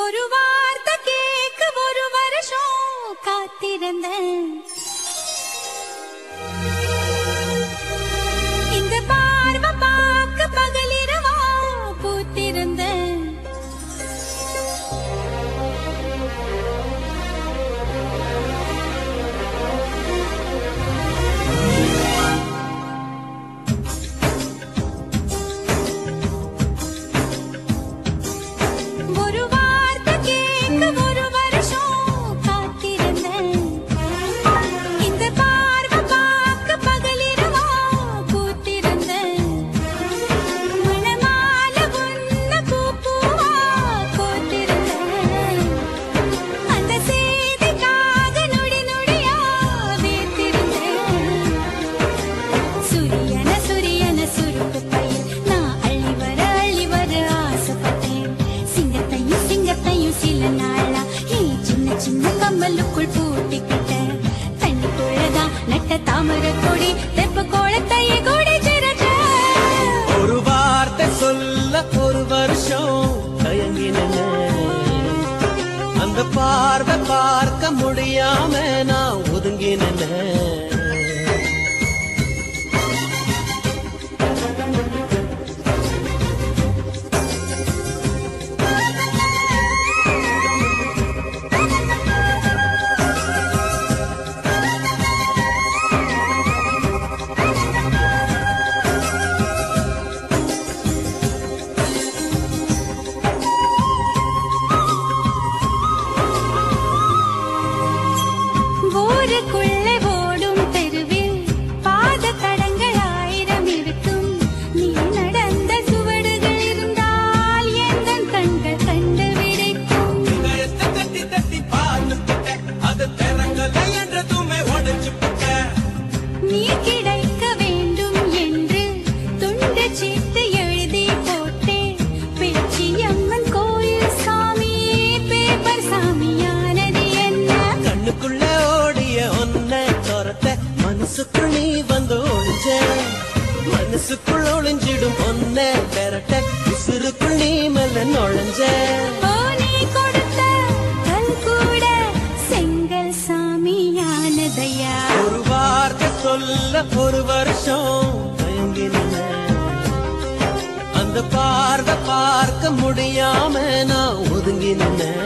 ஒரு வார்த்தை கேட்க ஒரு வருஷம் காத்திருந்தேன். இந்த பார்வை பார்க்க பகலிரவா பூத்திருந்தேன். கம்மலுக்குள் பூட்டிக்கிட்ட தண்ணிக்குள்ளதான் நட்ட தாமரை கொடி தெப்ப கோலத்தையே கொடி சிறக்க. ஒரு வார்த்தை சொல்ல ஒரு வருஷம் தயங்கின அந்த பார்வை பார்க்க முடியாம நான் ஒதுங்கின. ஊருக்குள்ளே ஓடும் தெருவில் பாத தடங்கள் 1000 இருக்கும். நீ நடந்த சுவடுகள் இருந்தால் எந்தன் கண்கள் கண்டு விடைக்கும். தட்டி தட்டி பார்த்துட்ட அது திறங்கலை என்றதுமே உடைச்சு புட்ட. நீ கிடைக்க வேண்டும் என்று துண்டு சீட்டு எழுதி போட்டேன். பேச்சியம்மன் கோயில் சாமி பேப்பர் சாமியானது என்ன. கண்ணுக்குள்ள மனசுக்குள் நீ வந்து ஒளிஞ்ச மனசுக்குள் ஒளிஞ்சிடும் ஒன்ன பெறட்ட உசுருக்குள் நீ மெல்ல நுழைஞ்ச. நீ கொடுத்த கல் கூட செங்கல் சாமியானதையா. ஒரு வார்த்தை சொல்ல ஒரு வருஷம் தயங்கின அந்த பார்வை பார்க்க முடியாம நான் ஒதுங்கின.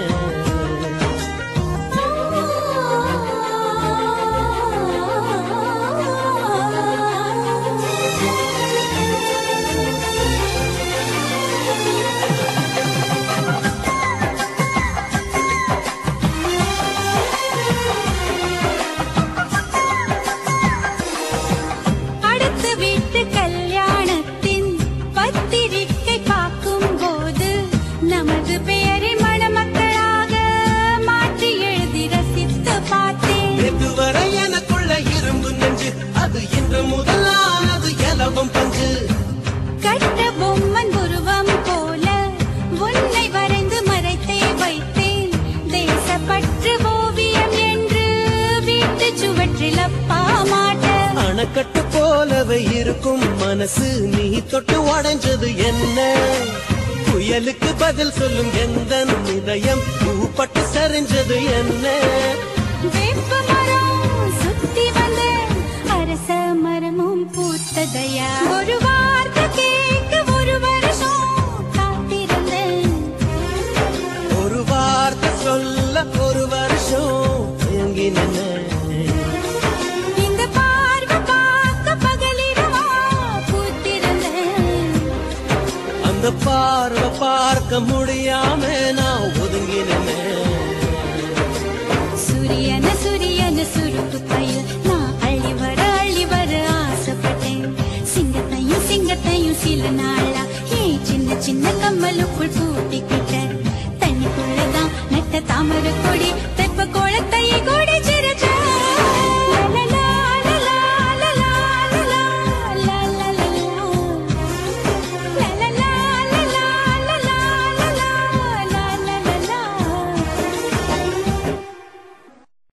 கட்ட பொம்மன் உருவம் போல உன்னை வரைந்து மறைத்தே வைத்தேன். தேசப்பற்று ஓவியம் என்று வீட்டு சுவற்றில் அப்பா மாட்ட. அணைக்கட்டு போலவே இருக்கும் மனசு நீ தொட்டு உடைஞ்சது என்ன. புயலுக்கு பதில் சொல்லும் எந்த இதயம் பூப்பட்டு சரிஞ்சது என்ன. வேப்ப மரம் சுத்தி வந்த அரச மரமும் பூத்ததையா. ஒரு வார்த்தை கேட்க ஒரு வருஷம் காத்திருந்தேன். ஒரு வார்த்தை சொல்ல ஒரு வருஷம் தயங்கின. இந்த பார்வை பார்க்க பகலிரவா பூத்திருந்தேன். அந்த பார்வை பார்க்க முடியாம நான் ஒதுங்கின. சூரியன சூரியன சுருக்கு பயில் நான் அள்ளி வர ஆசைப்பட்டேன். சிங்கத்தையும் சில நாளா சின்ன சின்ன கம்மலுக்குள் பூட்டிக்கிட்ட தண்ணிக்குள்ளதான் நட்ட தாமரை கொடி